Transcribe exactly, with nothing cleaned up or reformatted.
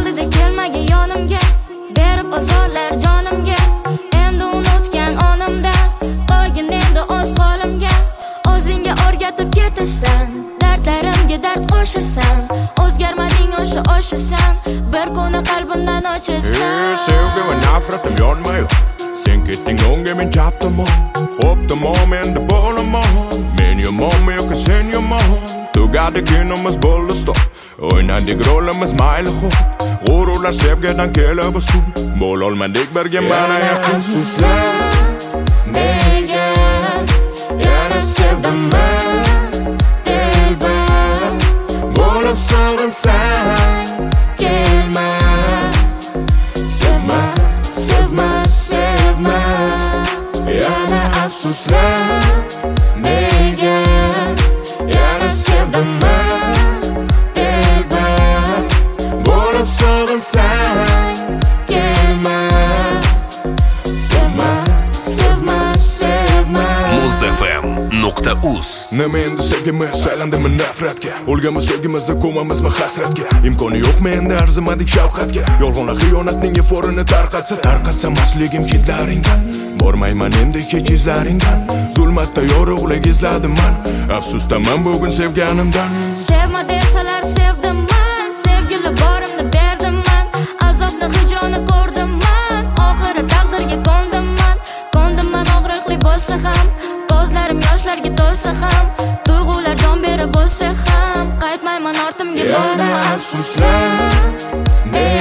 vaqtida kelmagan yonimga, berib ozorlar jonimga. Endi unutgan onimda, qo'ygin endi o'z holimga. O'zingga o'rgatib ketasan, dardlarimga dard qo'shasan. O'zgarmading o'sha o'shasan, bir kuni qalbimdan o'chasan. Sevgi va nafratim yonma-yor, sen ketding o'ngga men chap tomon. Xo'p tamom endi bo'laman, men yomonmi yoki sen yomon? Tugadi kinimiz bo'ldi stop, o'ynadik rolimiz mayli xo'p. G'ururlar sevgidan kelib usul, bo'lolmadik birga mana afsuslar. Nega yana sevdim men dilbar, bo'lib sog'insang kelma. Sevma, sevma, sevma, yana afsuslar. Nega yana sevdim men dilbar, bo'lib sog'insang kelma. Sevma, sevma, sevma. Muzafm nuqta uz. Nima endi sevgimiz aylandimi nafratga? O'lganmiz sevgimizda ko'mamizmi hasratga? Imkoni yo'qmi endi arzimadik shafqatga? Yolg'onlar xiyonatning eforini tarqatsa, tarqatsa masligim hidlaringdan. Bormayman endi kech izlaringdan. Zulmatda yorug'lik izladim man, afsusdaman bugun sevganimdan. Sevma desalar sevdim man, sevgili borimni berdim man. Azobni hijronni ko'rdim man, oxiri taqdirga ko'ndim man. Ko'ndim man og'riqli bo'lsa ham, ko'zlarim yoshlarga to'lsa ham, tuyg'ular jon berib bo'lsa ham, qaytmayman ortimga bo'ldim afsuslar.